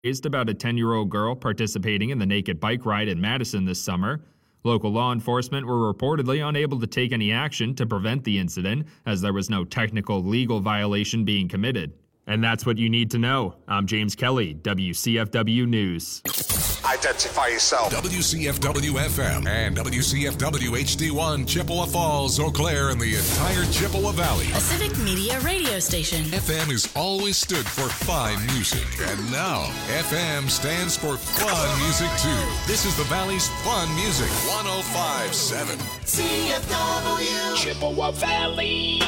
raised about a 10-year-old girl participating in the naked bike ride in Madison this summer. Local law enforcement were reportedly unable to take any action to prevent the incident, as there was no technical legal violation being committed. And that's what you need to know. I'm James Kelly, WCFW News. Identify yourself. WCFW-FM and WCFW-HD1, Chippewa Falls, Eau Claire, and the entire Chippewa Valley. A civic media radio station. FM has always stood for fine music. And now, FM stands for fun music, too. This is the Valley's Fun Music, 105.7. CFW. Chippewa Valley.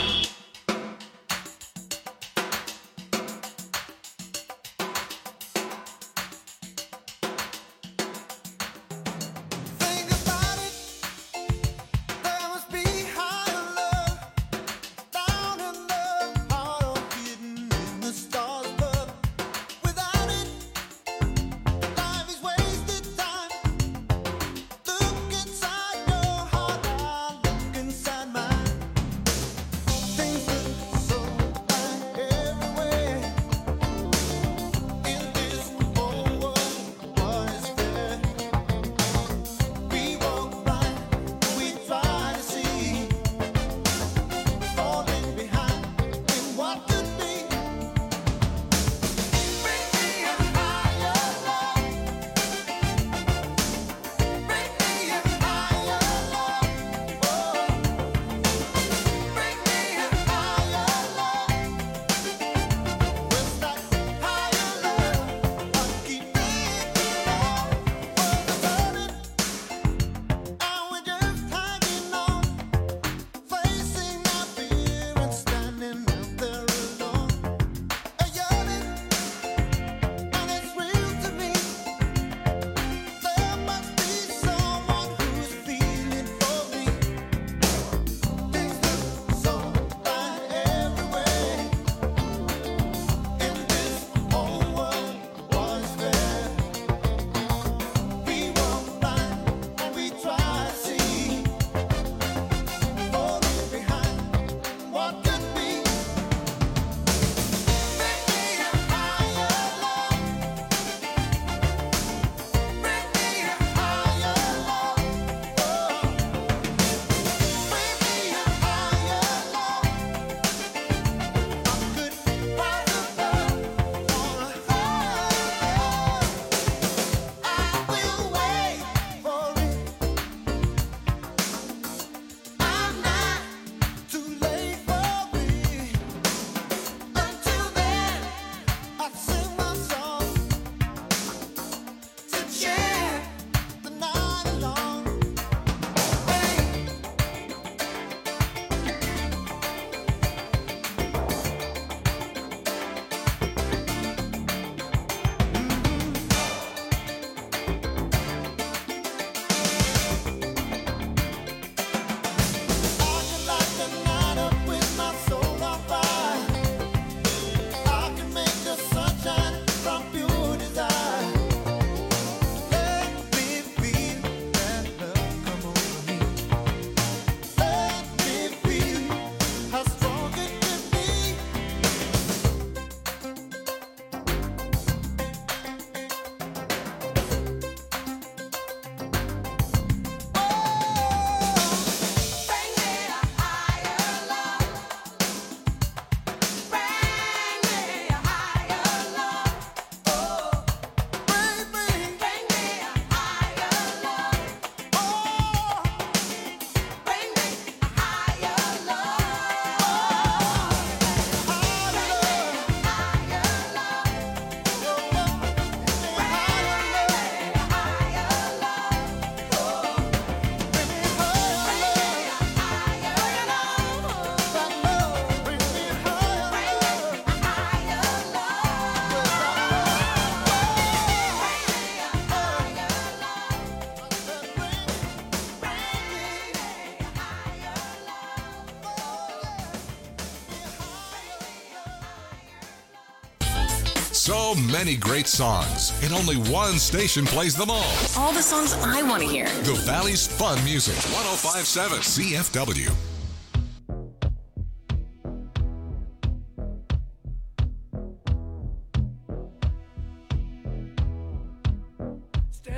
So many great songs, and only one station plays them all. All the songs I want to hear. The Valley's Fun Music, 105.7 CFW.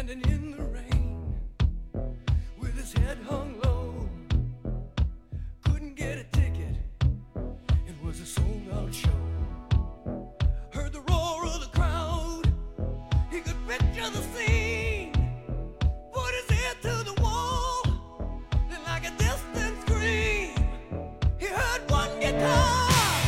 standing in the rain with his head hung low. Couldn't get a ticket, it was a sold-out show. Heard the roar of the crowd, he could picture the scene. Put his ear to the wall, and like a distant scream, he heard one guitar.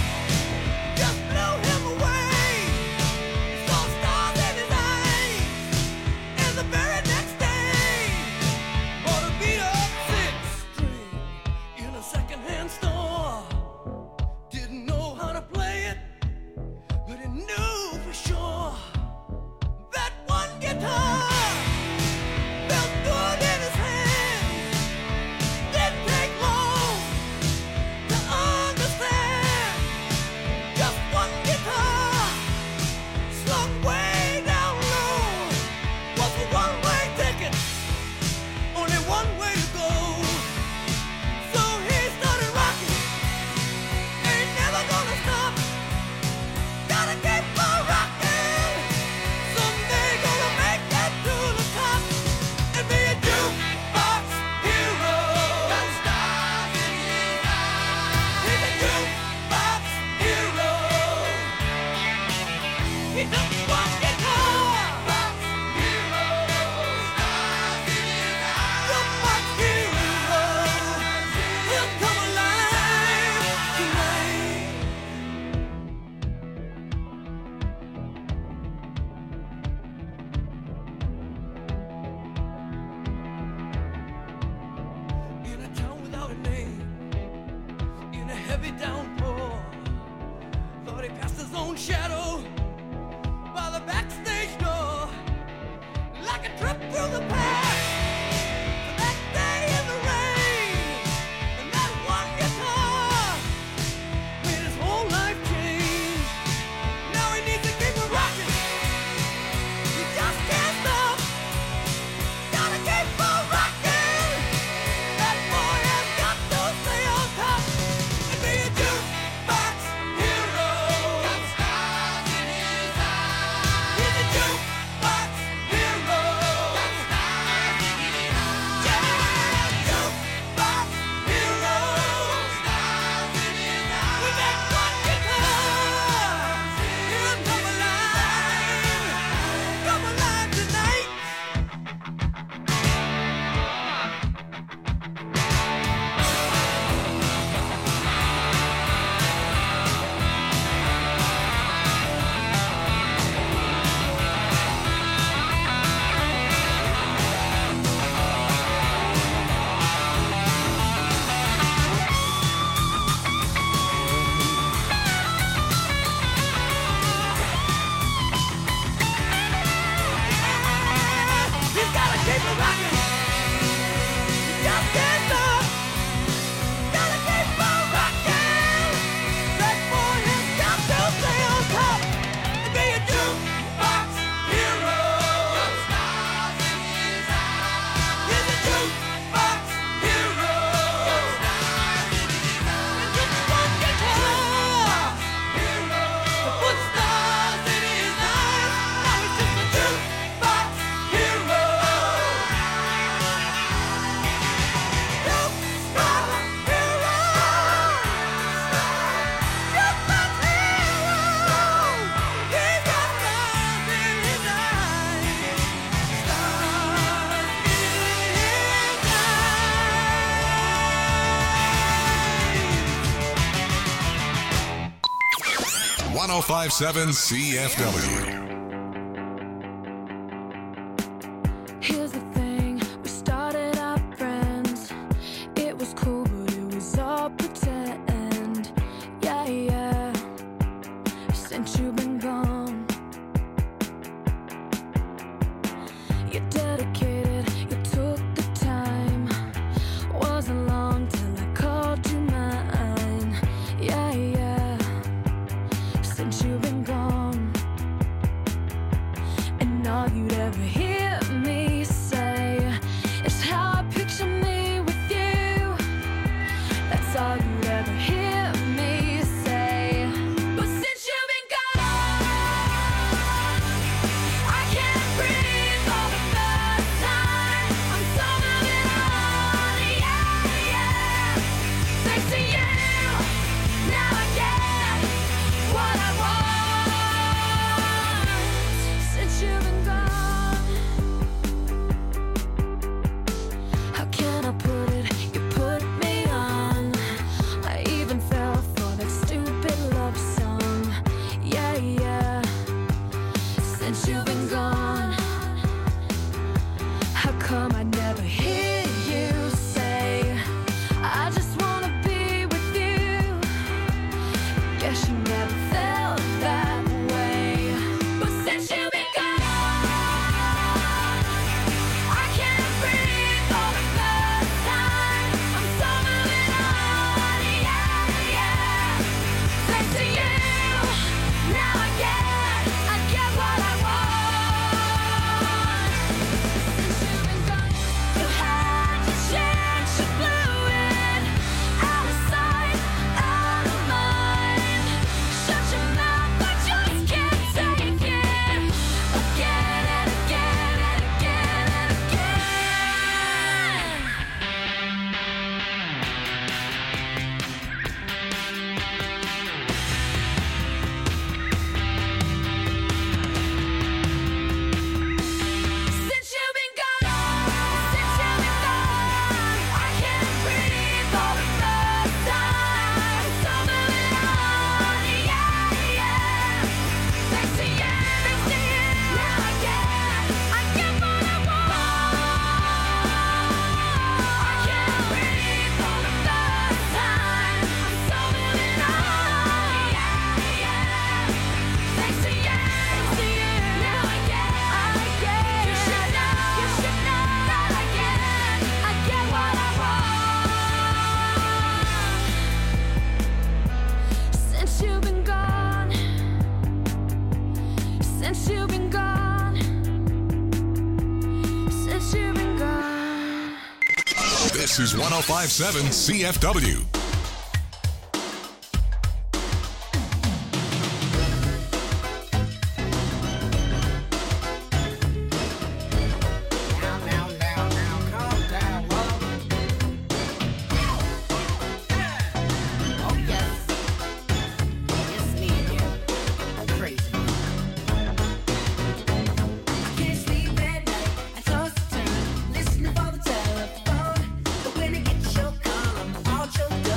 .105.7 CFW. Here's the thing, we started out friends. It was cool, but it was all pretend. Yeah, yeah. Since you've been gone, you're dedicated, you took the time. Wasn't long till I called you mine. Yeah, yeah. Since you've been gone, and all you'd ever hear me say is how I picture me with you. That's all you'd ever hear me say. But since you've been gone, I can't breathe all the better. been gone? How come I never hear you say, I just wanna be with you? Guess you never felt that way. But since you've been gone, I can't breathe for the first time. I'm so moving on, yeah, yeah. Thanks to you, now I get what I want. Since you've been gone, you had your chance, you blew it. Out of sight, out of mind. Shut your mouth, I just can't take it. Again and again and again and again. Since you've been gone, I can't breathe for the first time. So moving on, yeah, yeah. Thanks to you, now I get what I want. I can't breathe for the first time. I'm so moving on, yeah, yeah. Thanks to you, now I get. You should know that I get what I want. Since you've been gone, since you've been gone, since you've been gone. This is 105.7 CFW. Now, calm down, love. Oh, yes. It's me again. I'm crazy. Can't sleep at night, I toss and turn, listening for the telephone. But when I get your call, I'm all choked up.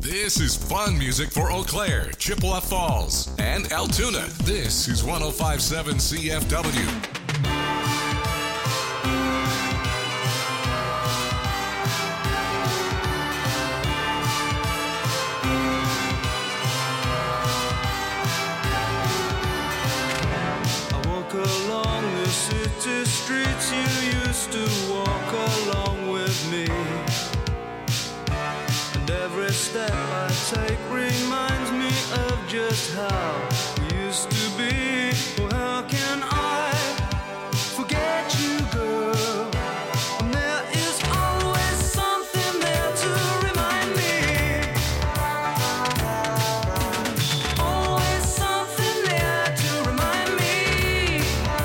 This is fun music for Eau Claire, Chippewa Falls, and Altoona. This is 105.7 CFW. Along the city streets you used to walk along with me, and every step I take reminds me of just how we used to be. Well, how can I forget you, girl? And there is always something there to remind me. Always something there to remind me.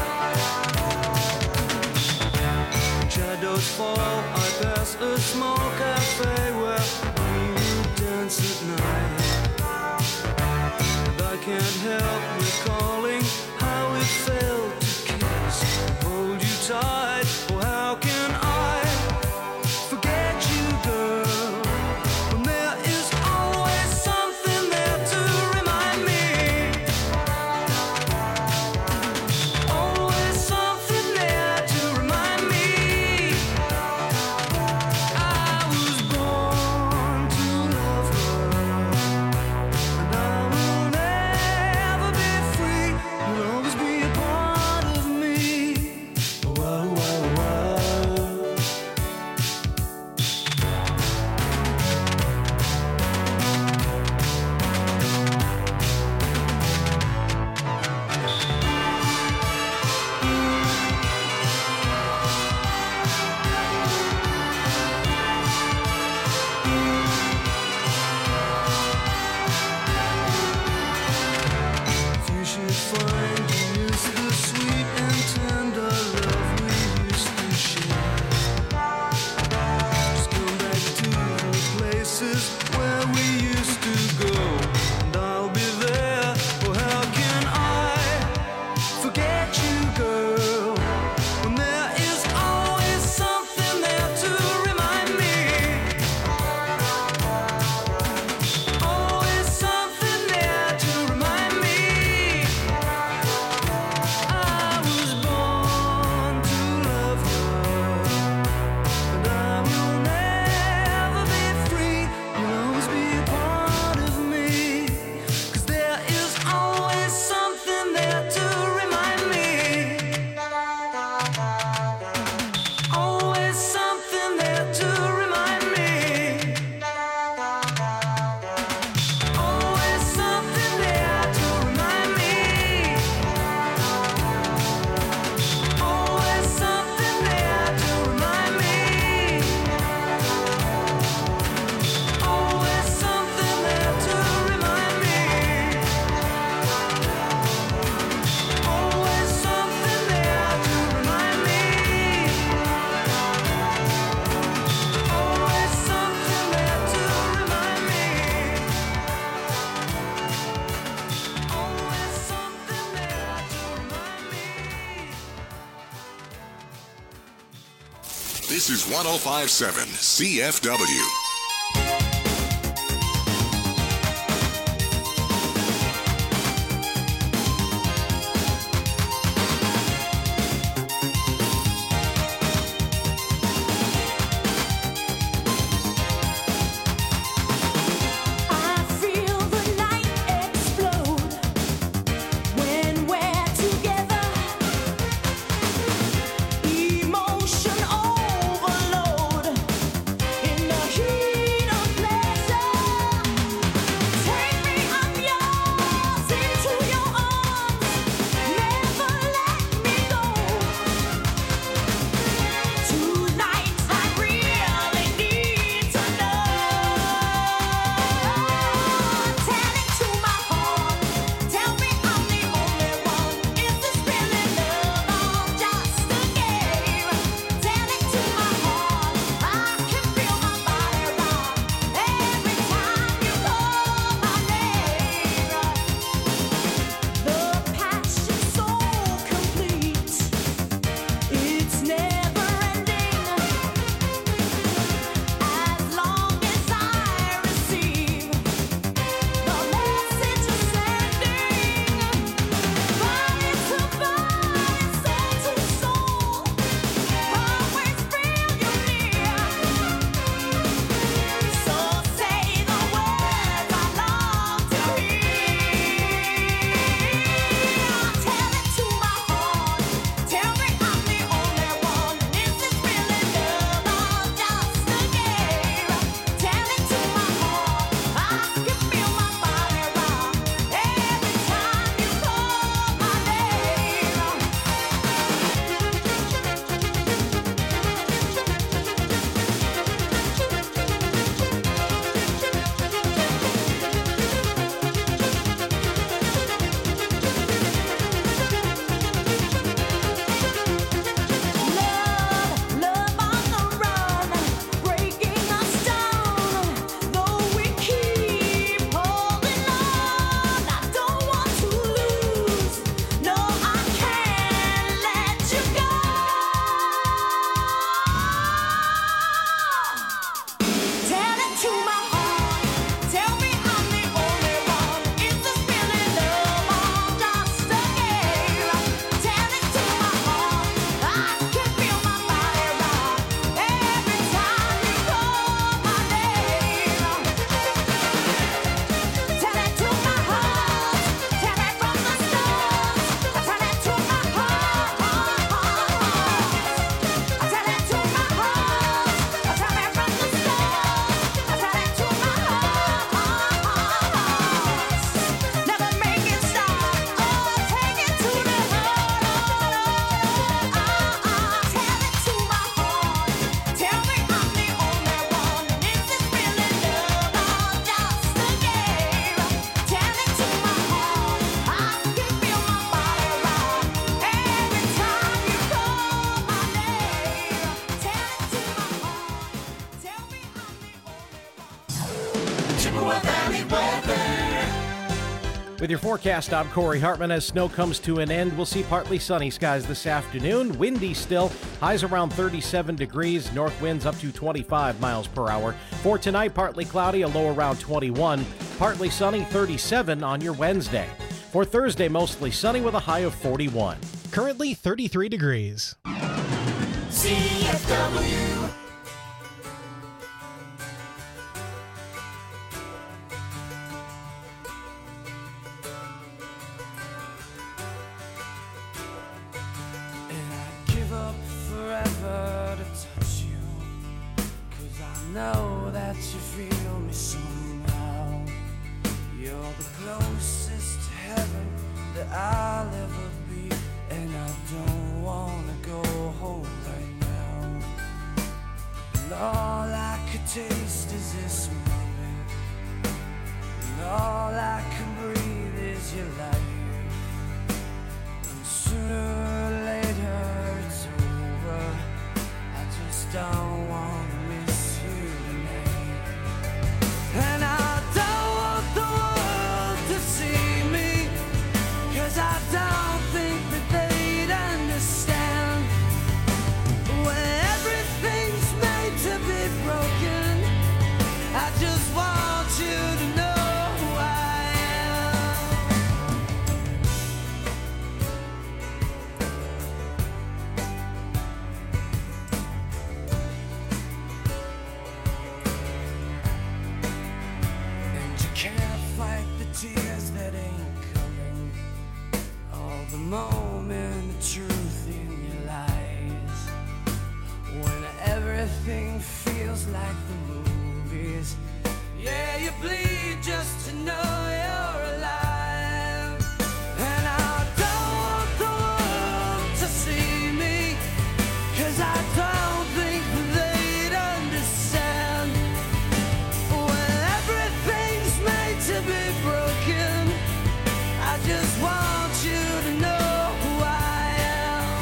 Shadows fall, I pass a small cafe where we would dance at night. And I can't help recalling how it felt to kiss and hold you tight. Oh, how can I forget you, girl? When there is always something there to remind me. Always something there to remind me. I was born to love her, and I will never be free. You'll always be a part of me. Wow, wow, wow. You should find you miss the sweet and tender love we used to share. Just come back to the places where we used to go, and I'll be there. Oh, how can I forget you, girl? When there is always something there to remind me. Always something there to remind me. I was born to love her, and I will never be free. You'll always be a part of me, 'cause there is always something there to remind me. Always something there to remind me. Always something there to remind me. Always something there to remind me. Always something there to remind me. Always something there to remind me. Always something there to remind me. Always something there to remind me. This is 105.7 CFW. I feel the night explode when we're together. Emotion overload in the heat With your forecast, I'm Corey Hartman. As snow comes to an end, we'll see partly sunny skies this afternoon. Windy still. Highs around 37 degrees. North winds up to 25 miles per hour. For tonight, partly cloudy, a low around 21. Partly sunny, 37 on your Wednesday. For Thursday, mostly sunny with a high of 41. Currently 33 degrees. CFW. And I'd give up forever to touch you, 'cause I know that you feel me somehow. You're the closest to heaven that I'll ever be, and I don't wanna go home right now. And all I could taste is this moment, and all I can breathe is your life. And sooner or later it's over. I just don't wanna miss you tonight. And I don't want the world to see me, 'cause I don't think that they'd understand. When everything's made to be broken, I just want you to know who I am. And you can't fight the tears that ain't coming, all the moment of truth in your lies. When everything feels like the movies, yeah, you bleed just to know you're alive. And I don't want the world to see me, 'cause I don't think they'd understand. When everything's made to be broken, I just want you to know who I am.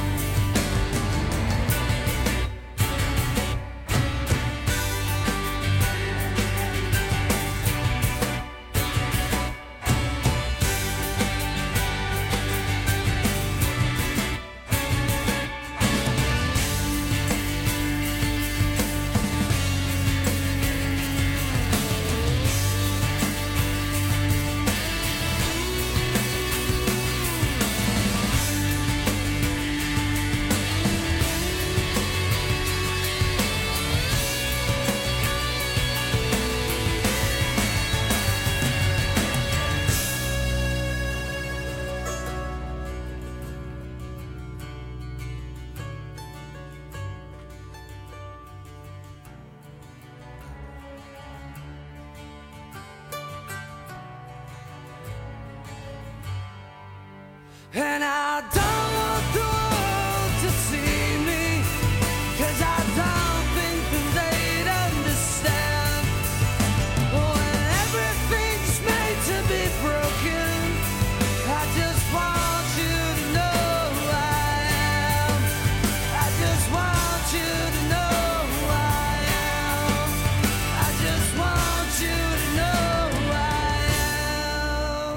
And I don't want the world to see me, 'cause I don't think that they'd understand. When everything's made to be broken, I just want you to know who I am. I just want you to know who I am. I just want you to know who I am.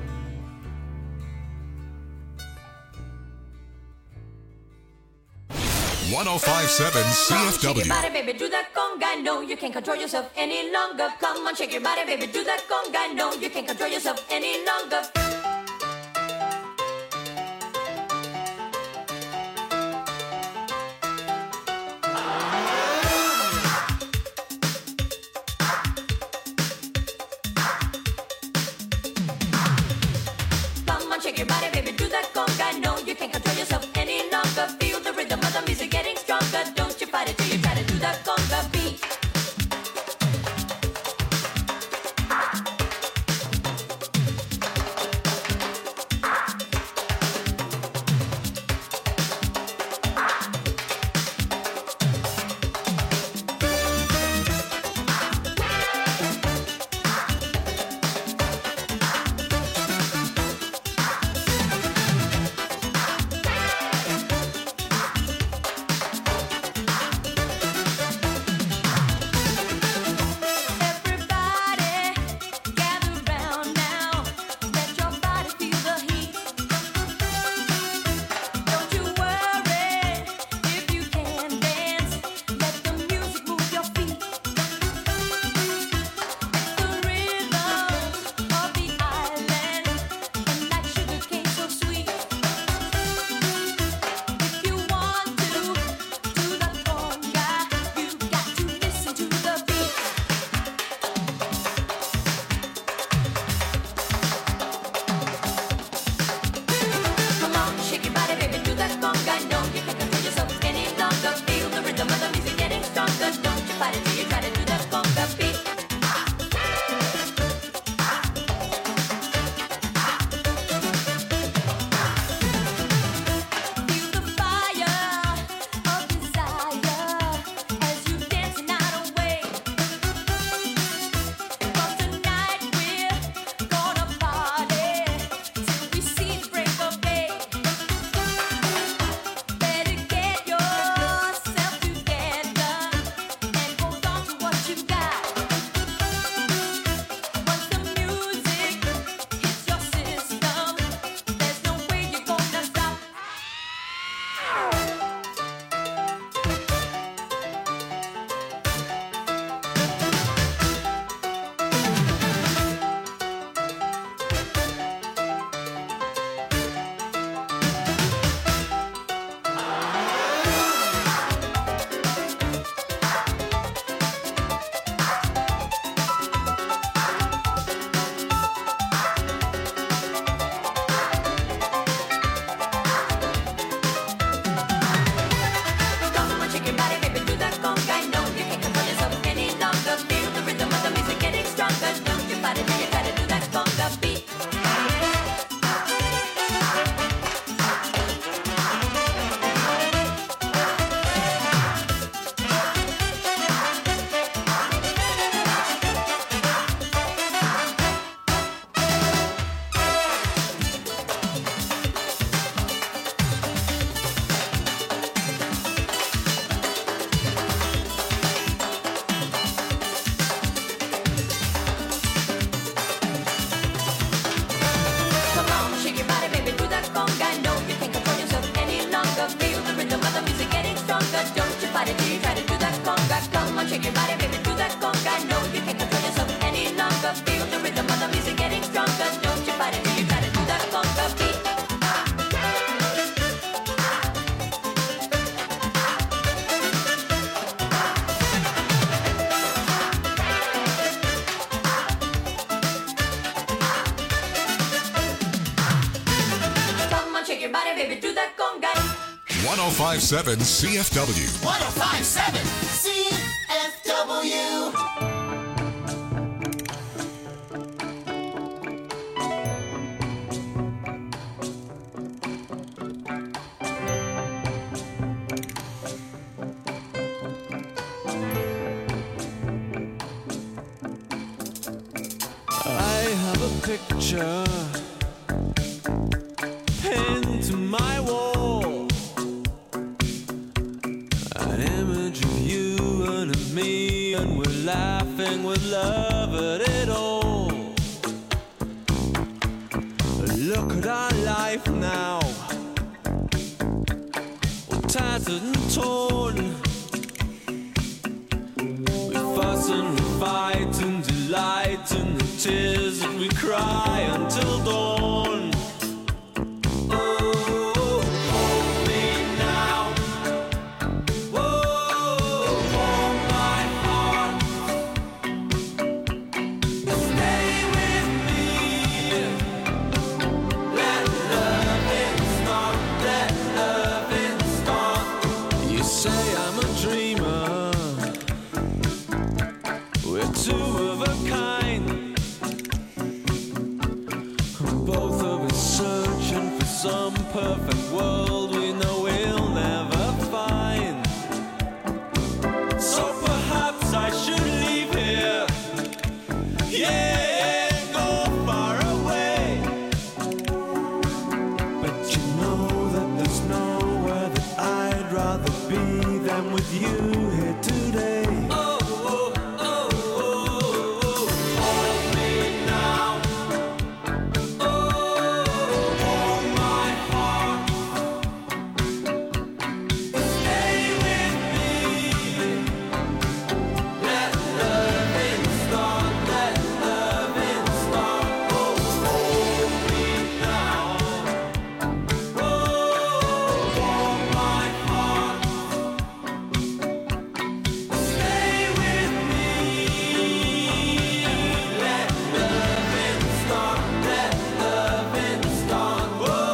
105.7 Shake your CFW. body, baby, do that conga. No, you can't control yourself any longer. Come on, shake your body, baby, do that conga. No, you can't control yourself any longer. Come on, shake your body, baby, do that conga. No, you can't control yourself any longer. Feel the rhythm of the music getting stronger. Don't you fight it till you try to do that conga beat. shake your body, baby, do that conga. No, you can't control yourself any longer. Feel the rhythm of the music getting stronger. Don't you fight it till you try to do that conga beat. Come on, shake your body, baby, do that conga. 1057 CFW. 1057 CFW. I have a picture pinned to my wall, an image of you and of me, and we're laughing with love at it all. Look at our life now, all tattered and torn. We fuss and we fight and delight in the tears that we cry until dawn. Oh, hold me now. Oh, hold my heart. Stay with me. Let loving start. Let loving start. You say I'm a dreamer. We're two of a kind. Both of us searching for some perfect world we know we'll never find. So perhaps I should leave here. Yeah, go far away. But you know that there's nowhere that I'd rather be than with you here today. Hold me now. Hold my heart. Stay with me. Let loving start. Let loving start. Hold me now. Hold my heart. Stay with me. Let loving start. Let loving start.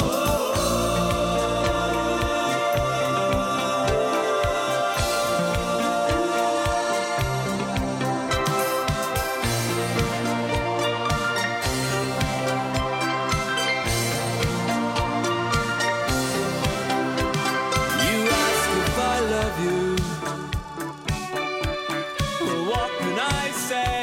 You ask if I love you. What can I say?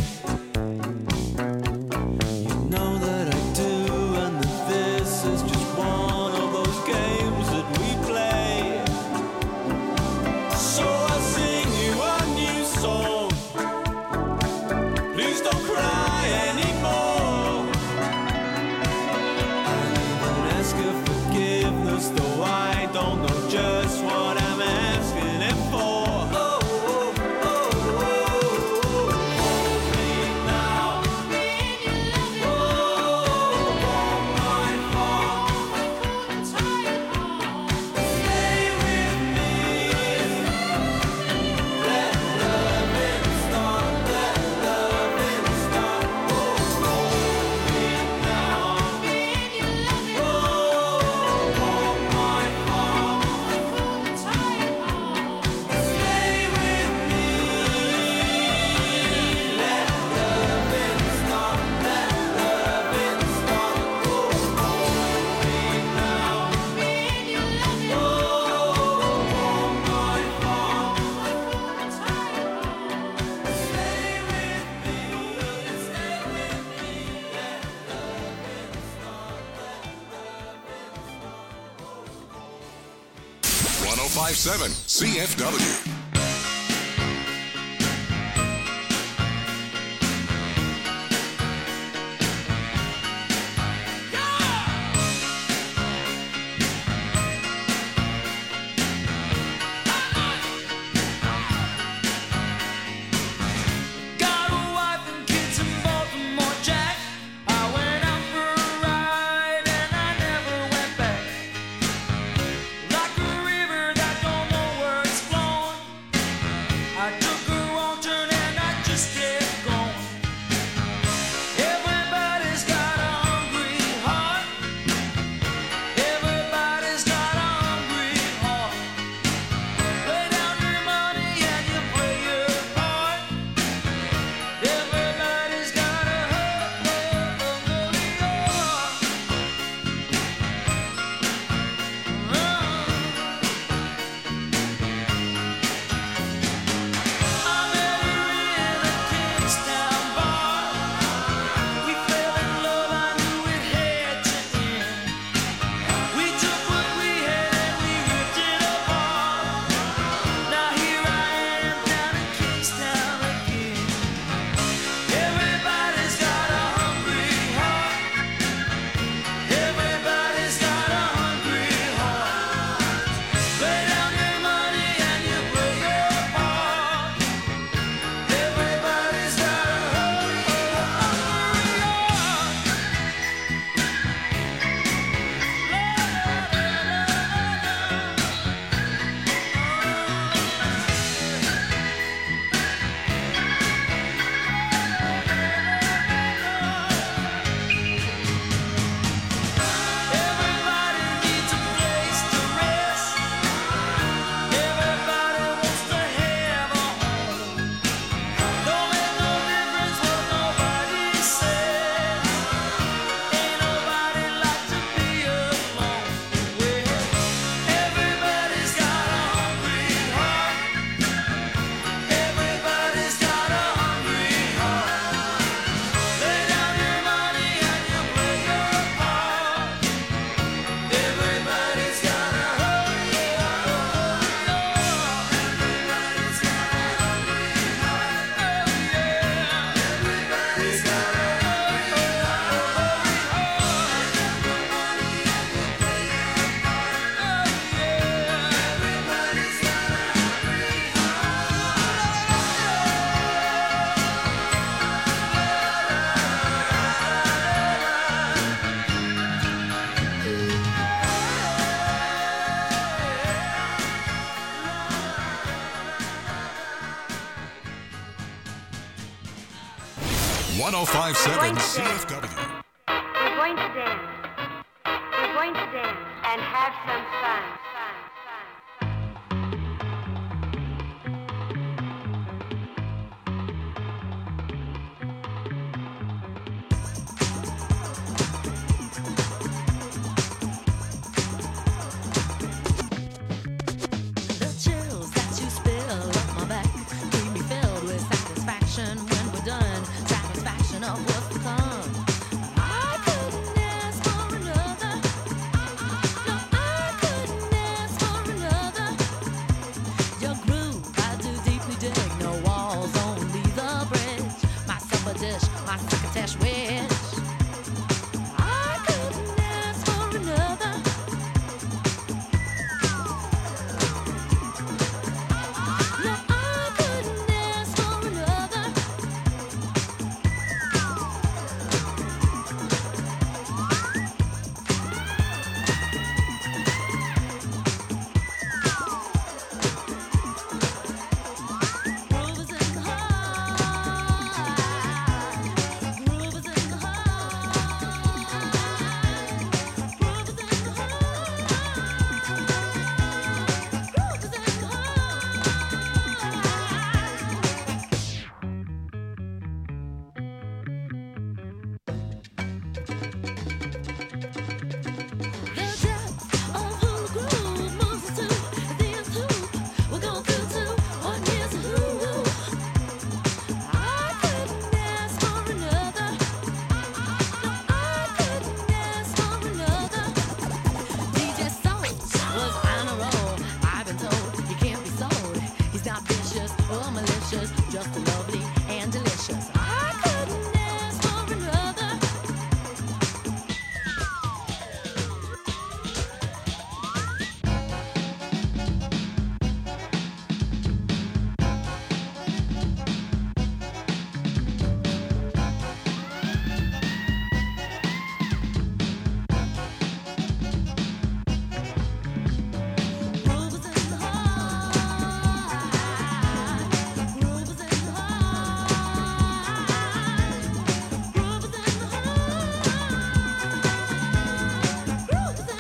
You know that I do, and that this is just one of those games that we play. So I sing you a new song. Please don't cry anymore. I even ask for forgiveness, though I don't know just what I'm asking it for. Hold me now. Hold my heart. Stay with me. Let loving start. Let loving start. Hold me now. Hold my heart. Stay with me. Let loving start. Let loving start. Hold me now. Hold my heart. Stay with me. Stay with me. Let loving start. Let loving start. 1057 CFW. 1057 CFW. We're going to dance. We're going to dance and have some fun. The chills that you spill up my back keep me filled with satisfaction when we're done. Satisfaction of what's to come. I couldn't ask for another. No, I couldn't ask for another. Your groove, I do deeply dig. No walls, only the bridge. My supper dish, my succotash wish. I couldn't ask for another. No, I couldn't ask for another. Groove is in the heart. Groove is in the heart. Groove is in the heart. Groove is in the The depth of who the groove moves us to the nth hoop. We're going through to one year's who. I couldn't ask for another. No, I couldn't ask for another. DJ Soul was on a roll. I've been told he can't be sold. He's not vicious or malicious, just lovely and delicious. I couldn't ask for another. Groove is in the heart. Groove is in the heart. Groove is in the heart. Groove is in the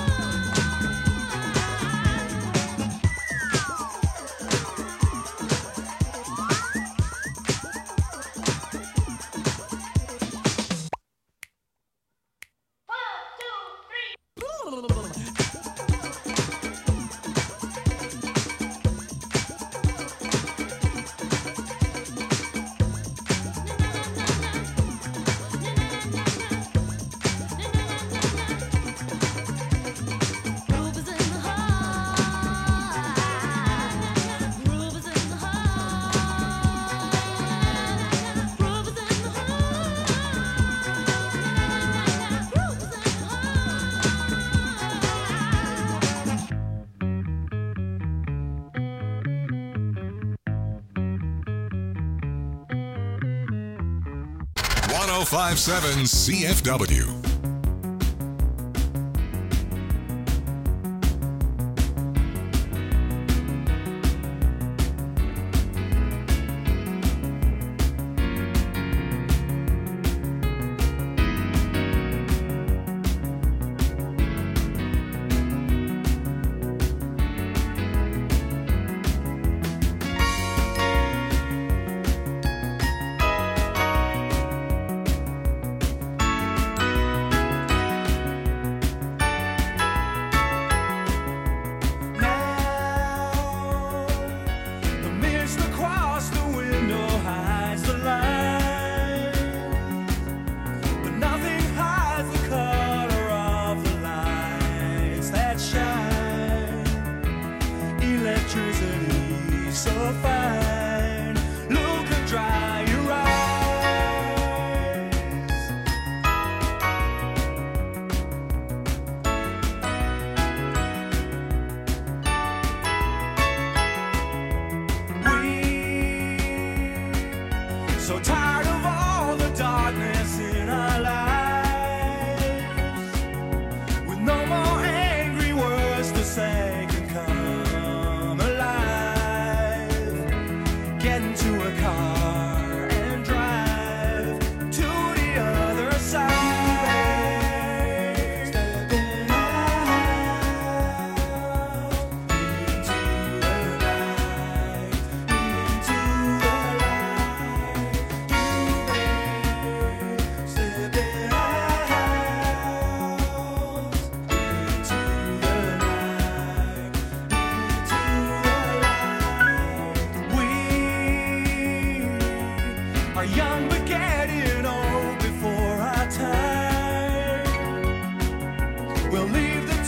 Groove is in the heart. Groove is in the heart. Groove is in the heart. Groove is in the heart. 1057 CFW.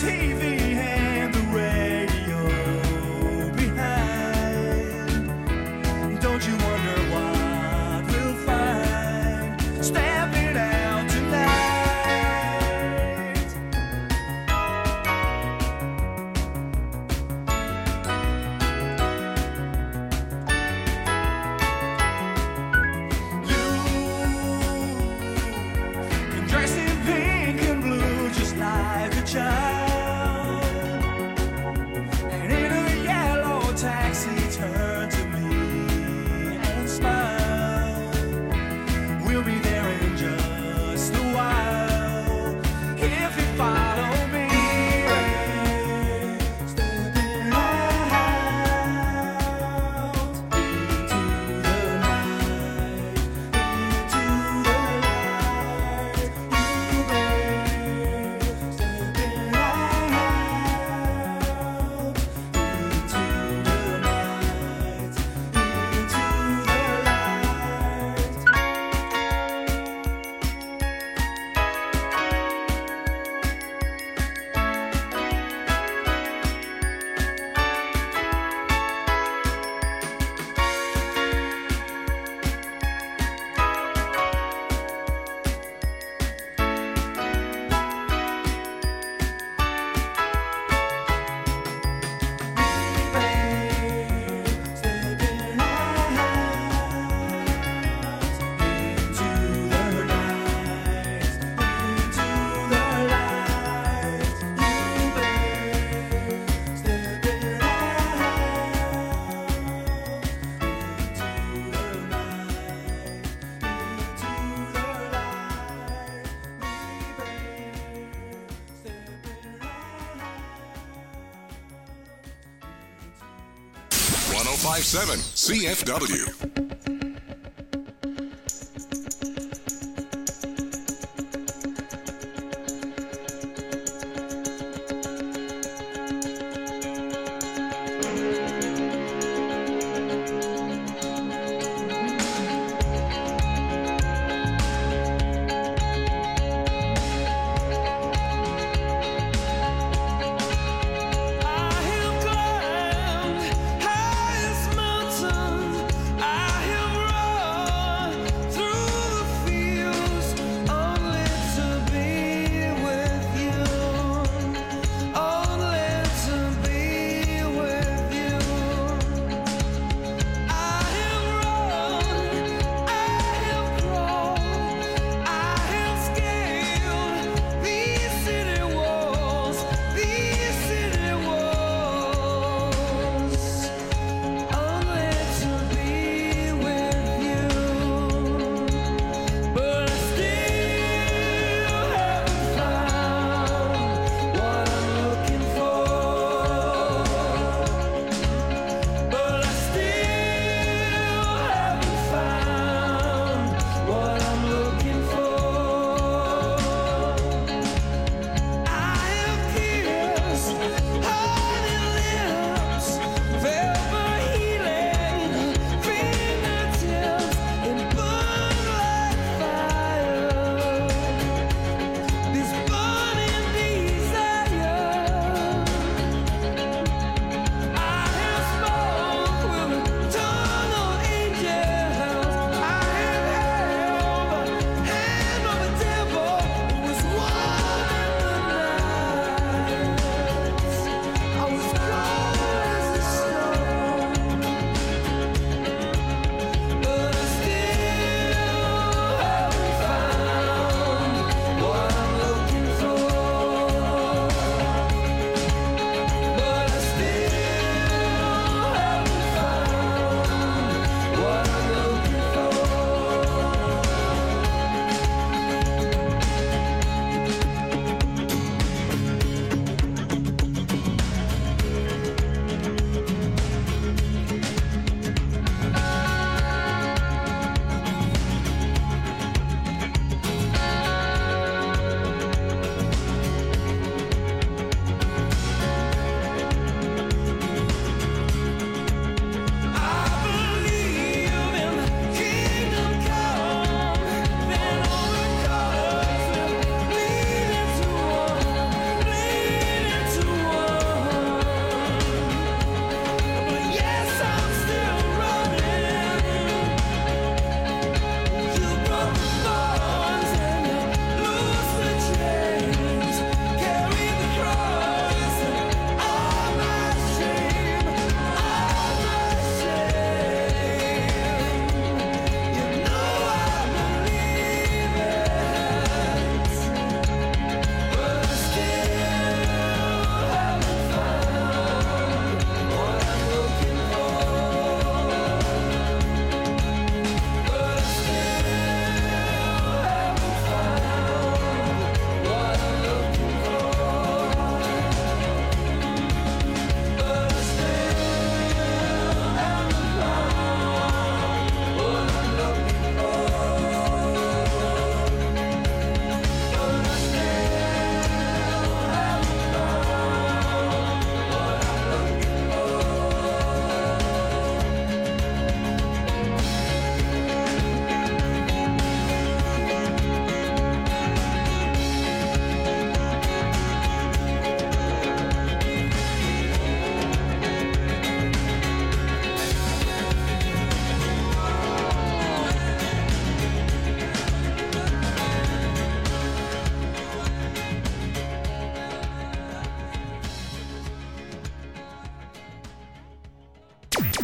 TV and the radio behind. Don't you wonder what we'll find stepping out tonight? You can dress in pink and blue just like a child, and in a yellow taxi turn to me and smile. We'll be there in just a while if you follow me. Stepping out into the night, into the light. You, babe, stepping out into the night, into the light. .1057 CFW. I have climbed highest mountain. I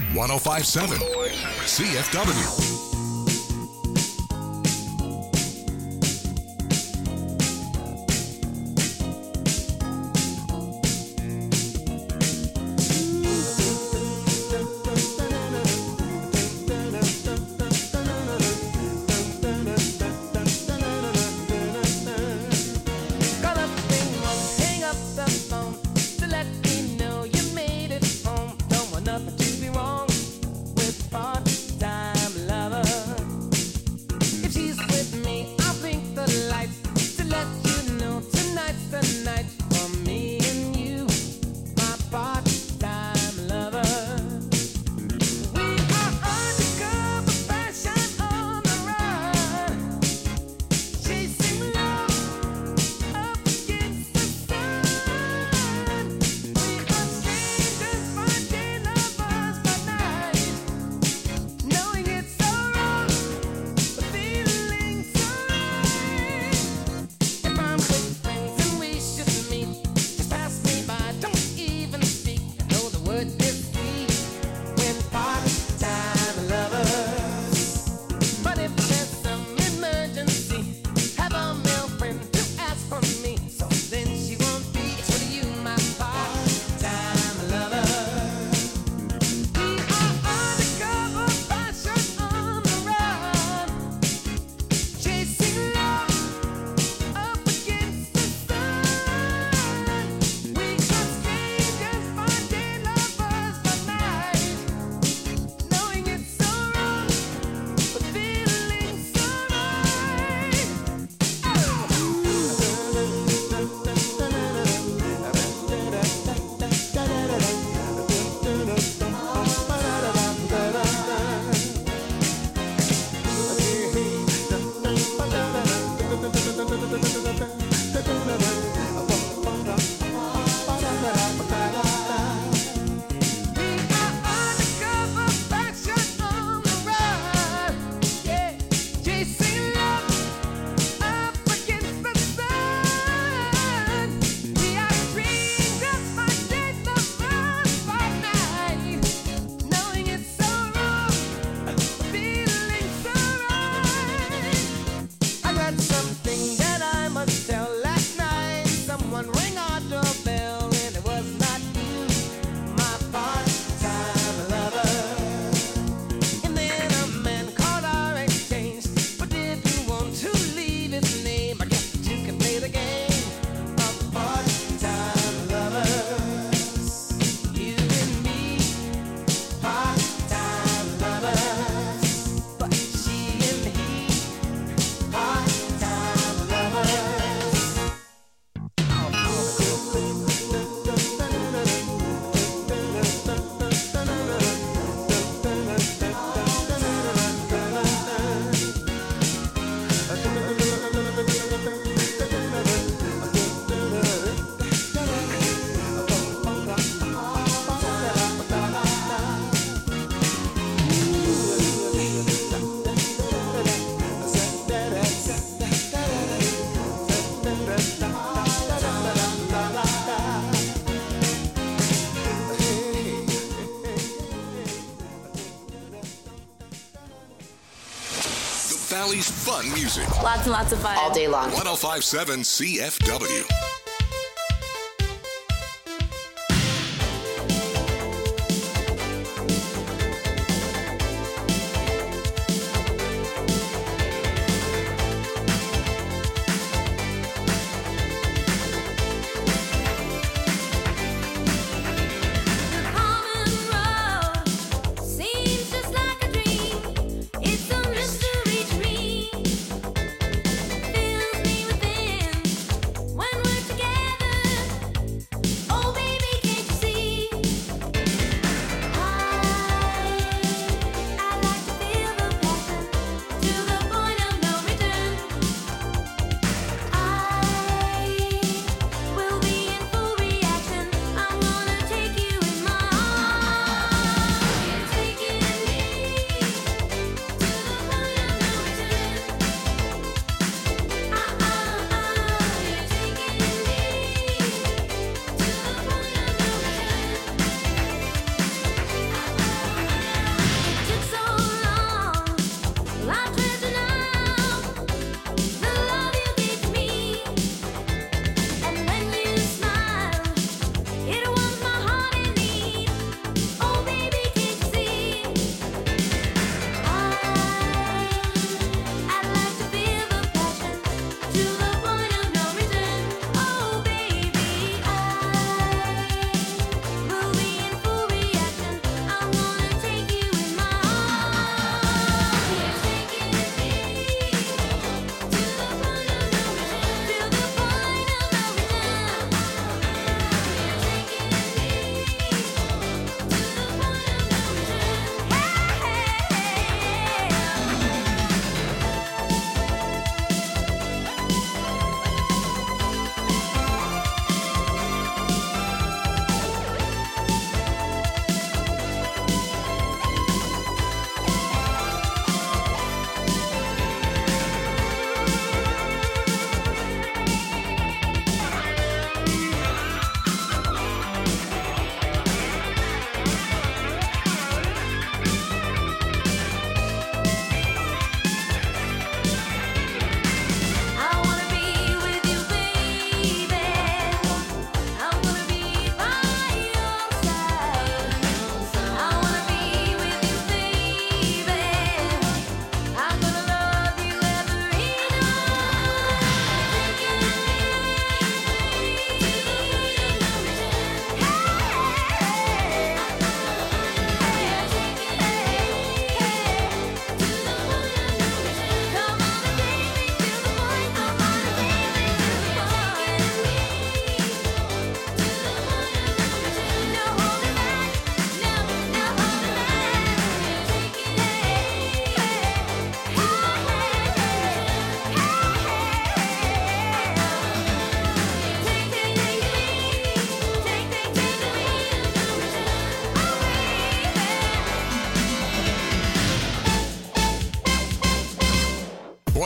105.7 CFW. Valley's fun music. Lots and lots of fun. All day long. 105.7 CFW. When we're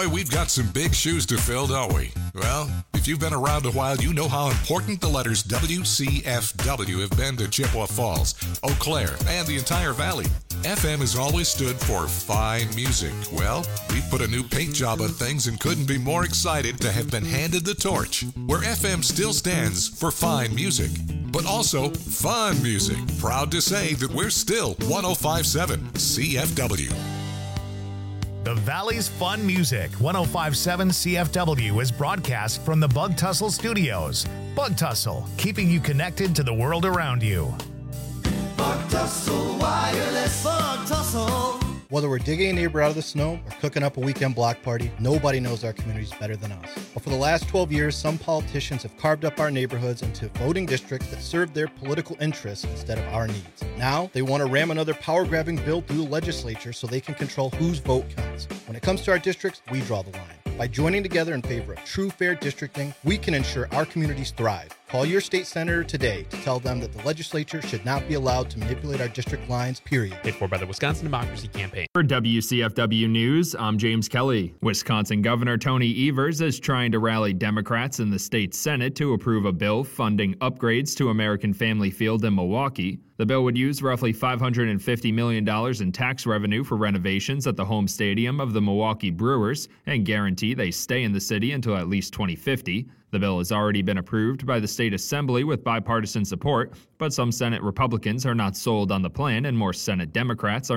Boy, we've got some big shoes to fill, don't we? Well, if you've been around a while, you know how important the letters WCFW have been to Chippewa Falls, Eau Claire, and the entire valley. FM has always stood for fine music. Well, we put a new paint job on things and couldn't be more excited to have been handed the torch, where FM still stands for fine music, but also fun music. Proud to say that we're still 105.7 CFW. The Valley's Fun Music, 105.7 CFW, is broadcast from the Bug Tussle Studios. Bug Tussle, keeping you connected to the world around you. Bug Tussle Wireless. Bug Tussle. Whether we're digging a neighbor out of the snow or cooking up a weekend block party, nobody knows our communities better than us. But for the last 12 years, some politicians have carved up our neighborhoods into voting districts that serve their political interests instead of our needs. Now, they want to ram another power-grabbing bill through the legislature so they can control whose vote counts. When it comes to our districts, we draw the line. By joining together in favor of true fair districting, we can ensure our communities thrive. Call your state senator today to tell them that the legislature should not be allowed to manipulate our district lines, period. Paid for by the Wisconsin Democracy Campaign. For WCFW News, I'm James Kelly. Wisconsin Governor Tony Evers is trying to rally Democrats in the state Senate to approve a bill funding upgrades to American Family Field in Milwaukee. The bill would use roughly $550 million in tax revenue for renovations at the home stadium of the Milwaukee Brewers and guarantee they stay in the city until at least 2050. The bill has already been approved by the state assembly with bipartisan support, but some Senate Republicans are not sold on the plan and more Senate Democrats are